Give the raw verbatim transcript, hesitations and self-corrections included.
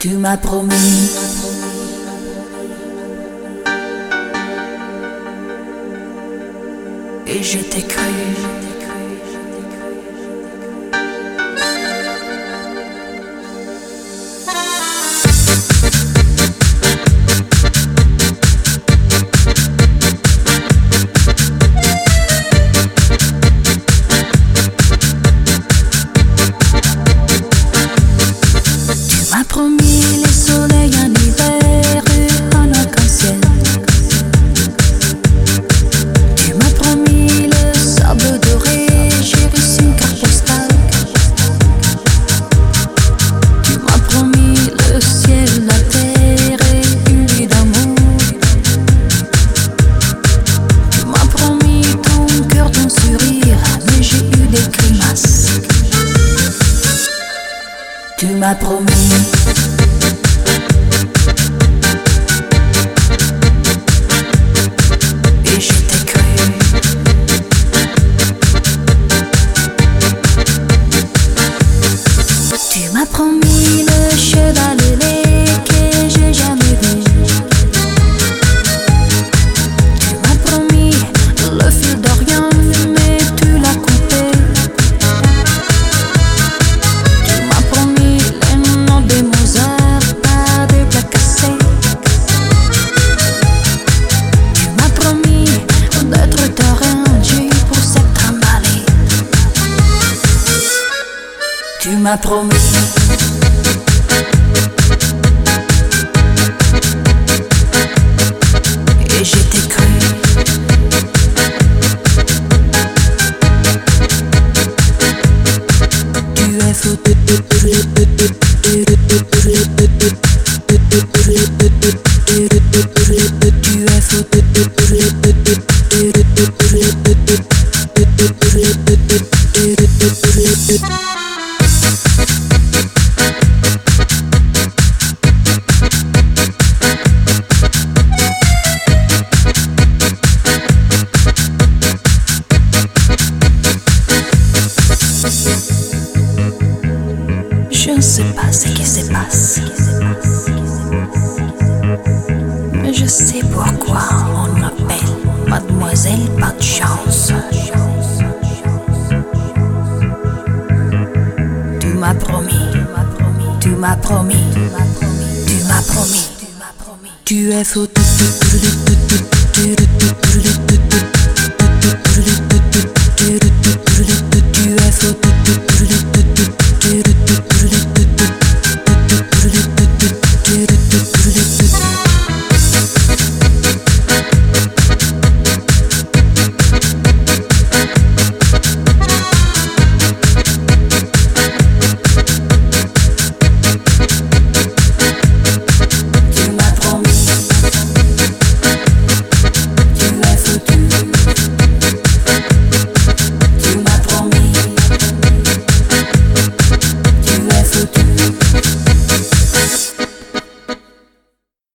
Tu m'as promis. Et je t'ai cru. Tu m'as promis les soleils en hiver et en arc-en-ciel. Tu m'as promis le sable doré, j'ai reçu une carte postale. Tu m'as promis le ciel, la terre et une vie d'amour. Tu m'as promis ton cœur, ton sourire, mais j'ai eu des grimaces. Tu m'as promis. Et je t'ai cru. Tu m'as promis le cheval ailé que j'ai jamais vu. Tu m'as promis le fil d'Orient, mais tu l'as coupé. Tu m'as promis les noms de Mozart, pas de plats cassés. Tu m'as promis d'être terrain Dieu pour s'être emballé. Tu m'as promis. Et je t'ai cru. Tu es fou. Tu es fou. Je ne sais pas ce qui se passe, mais je sais pourquoi on m'appelle Mademoiselle Pas de Chance. Tu m'as promis, tu m'as promis, tu m'as promis, tu es fou.